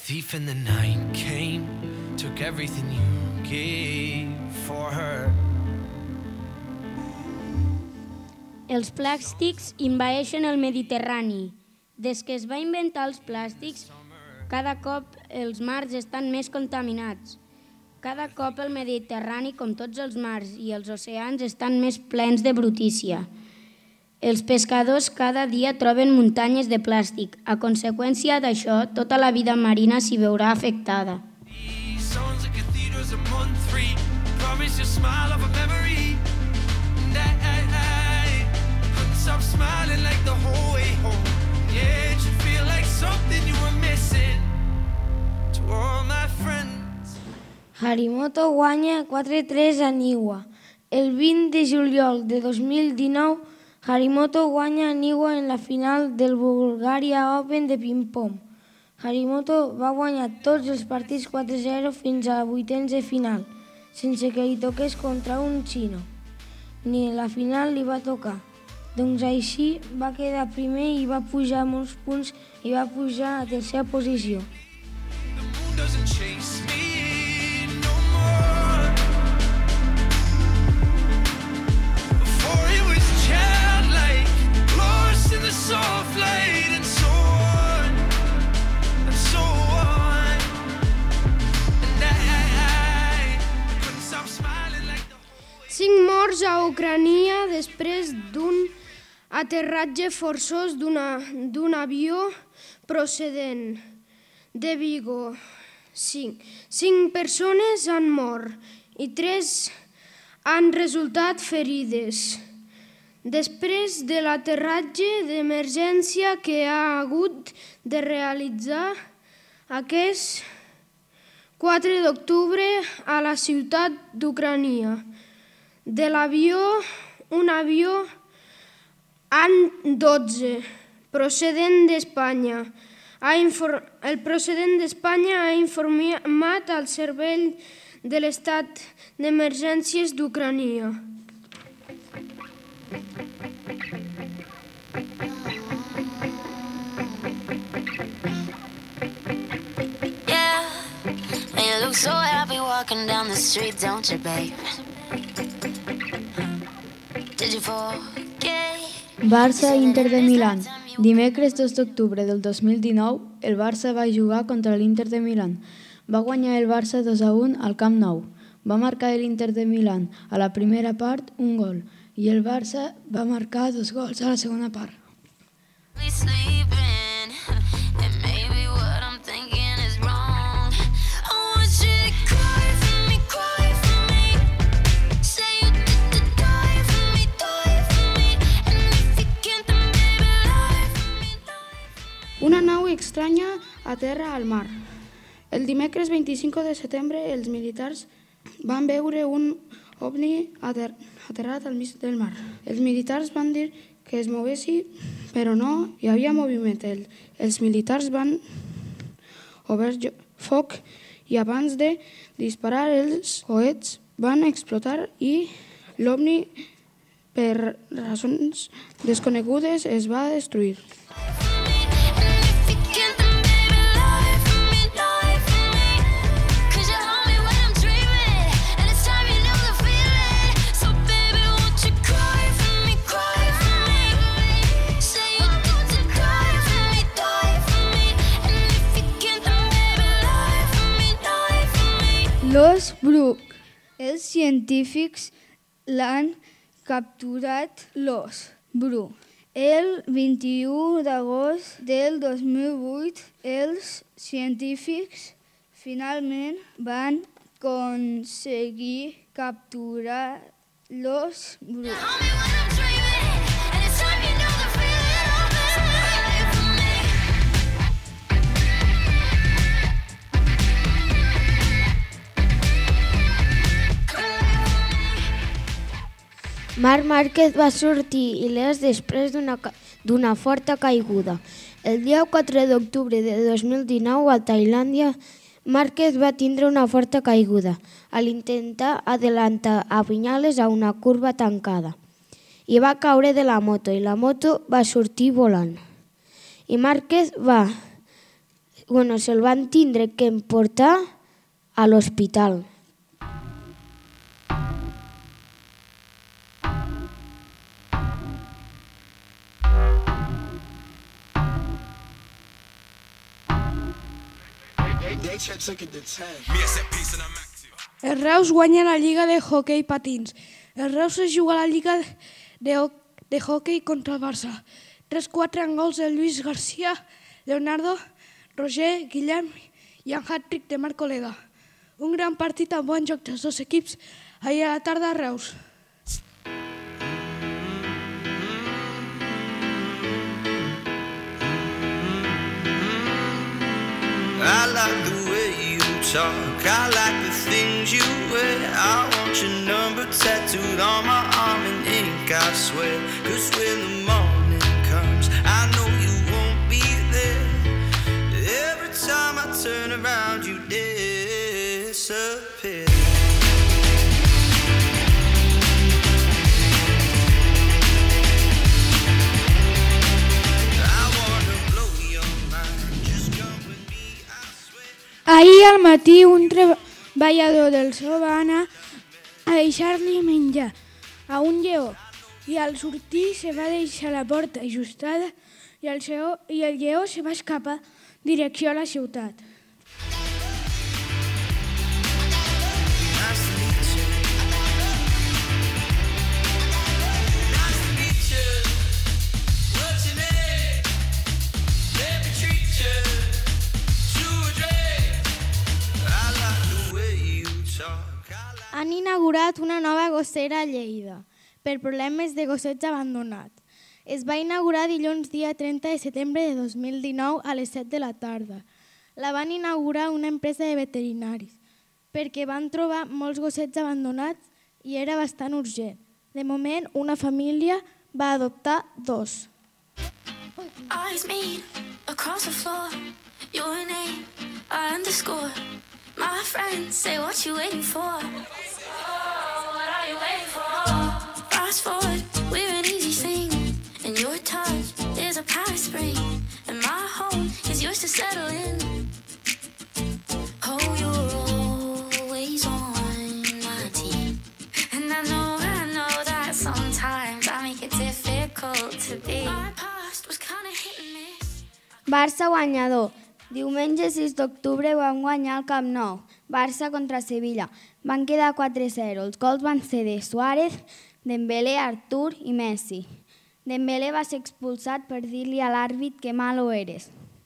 thief in the night came, took everything you gave for her. Els plàstics envaeixen el Mediterrani. Des que es va inventar els plàstics, cada cop els mars estan més contaminats. Cada cop el Mediterrani, com tots els mars i els oceans, estan més plens de brutícia. Els pescadors cada dia troben muntanyes de plàstic. A conseqüència d'això, tota la vida marina s'hi veurà afectada. Harimoto guanya 4-3 a Niwa. El 20 de juliol de 2019, Harimoto guanya a Niwa en la final del Bulgaria Open de ping-pong. Harimoto va guanyar tots els partits 4-0 fins a vuitens de final, sense que li toqués contra un xino. Ni en la final li va tocar. Doncs així va quedar primer i va pujar molts punts i va pujar a tercera posició. Soft light and so on, and so on. And I couldn't stop smiling like the... 5 morts a Ucrània després d'un aterratge forçós d'un avió procedent de Vigo. 5 persones han mort i 3 han resultat ferides. Després de l'aterratge d'emergència que ha hagut de realitzar aquest 4 d'octubre a la ciutat d'Ucrània, de l'avió, un avió AN-12 procedent d'Espanya. El procedent d'Espanya ha informat al Servei de l'Estat d'Emergències d'Ucrània. You look so happy walking down the street, don't you, babe? Did you forget? Barça Inter de Milán. Dimecres 2 d'octubre del 2019, el Barça va jugar contra l'Inter de Milán. Va guanyar el Barça 2-1 al Camp Nou. Va marcar l'Inter de Milán a la primera part un gol i el Barça va marcar 2 gols a la segona part. Una nau estranya aterra al mar. El dimecres 25 de setembre, els militars van veure un ovni aterrat al mig del mar. Els militars van dir que es moguessi, però no hi havia moviment. Els militars van obrir foc i abans de disparar els coets van explotar i l'ovni, per raons desconegudes, es va destruir. L'os bru. Els científics l'han capturat l'os bru. El 21 d'agost del 2008, els científics finalment van aconseguir capturar l'os bru. Marc Márquez va sortir il·lès després d'una forta caiguda. El dia 4 d'octubre de 2019 a Tailàndia, Márquez va tindre una forta caiguda al intentar adelantar a Viñales a una curva tancada. I va caure de la moto i la moto va sortir volant. I Márquez va se'l van tindre que emportar a l'hospital. Els Reus guanya la Lliga de Hoquei Patins. Els Reus es juga a la Lliga de Hoquei contra el Barça. 3-4 en gols de Lluís García, Leonardo, Roger, Guillem i en hat-trick de Marc Oleda. Un gran partit amb bon joc dels dos equips ahir a la tarda a Reus. I like the way you talk, I like the things you wear. I want your number tattooed on my arm in ink, I swear. 'Cause when the morning comes, I know you won't be there. Every time I turn around, you disappear. Ahir al matí un treballador del zoo va anar a deixar-li menjar a un lleó i al sortir se va deixar la porta ajustada i el lleó se va escapar direcció a la ciutat. Han inaugurat una nova gossera a Lleida per problemes de gossets abandonats. Es va inaugurar dilluns dia 30 de setembre de 2019 a les 7 de la tarda. La van inaugurar una empresa de veterinaris perquè van trobar molts gossets abandonats i era bastant urgent. De moment, una família va adoptar 2. Eyes meet across the floor. Your name, _ my friends say what you waiting for. What are you waiting for? Fast forward, we're an easy thing. And your touch is a power spring. And my home is yours to settle in. Oh, you're always on my team. And I know that sometimes I make it difficult to be. My past was kind of hit and miss. Barça guanyador. Diumenge 6 d'octubre van guanyar al Camp Nou, Barça contra Sevilla. Van quedar 4-0. Els gols van ser de Suárez, Dembélé, Artur i Messi. Dembélé va ser expulsat per dir-li a l'àrbit que malo eres.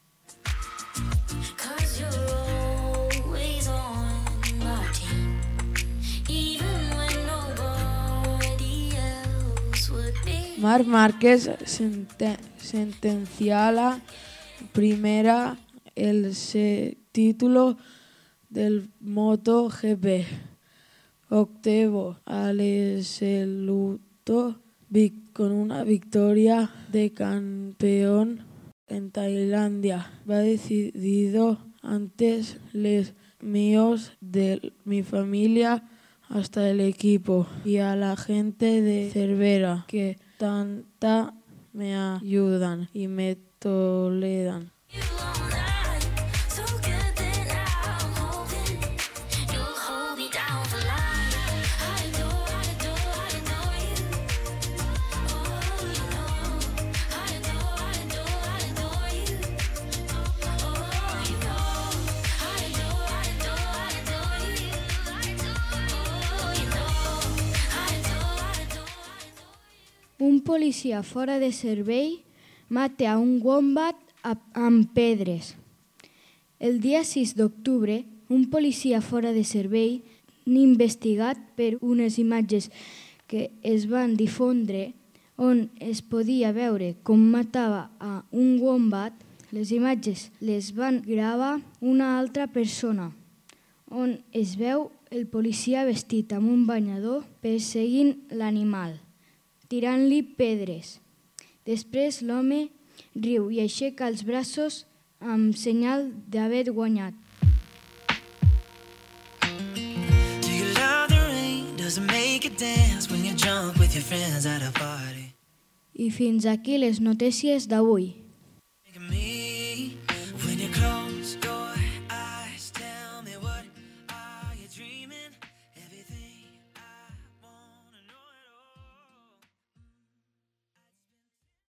Marc Márquez sentencia la primera el título del MotoGP. Octavo absoluto con una victoria de campeón en Tailandia. Va decidido antes los míos de mi familia hasta el equipo y a la gente de Cervera que tanta me ayudan y me toleran. Un policia fora de servei mata a un wombat amb pedres. El dia 6 d'octubre, un policia fora de servei, investigat per unes imatges que es van difondre on es podia veure com matava a un wombat, les imatges les van gravar una altra persona, on es veu el policia vestit amb un banyador perseguint l'animal, tirant-li pedres. Després l'home riu i aixeca els braços amb senyal d'haver guanyat. I fins aquí les notícies d'avui.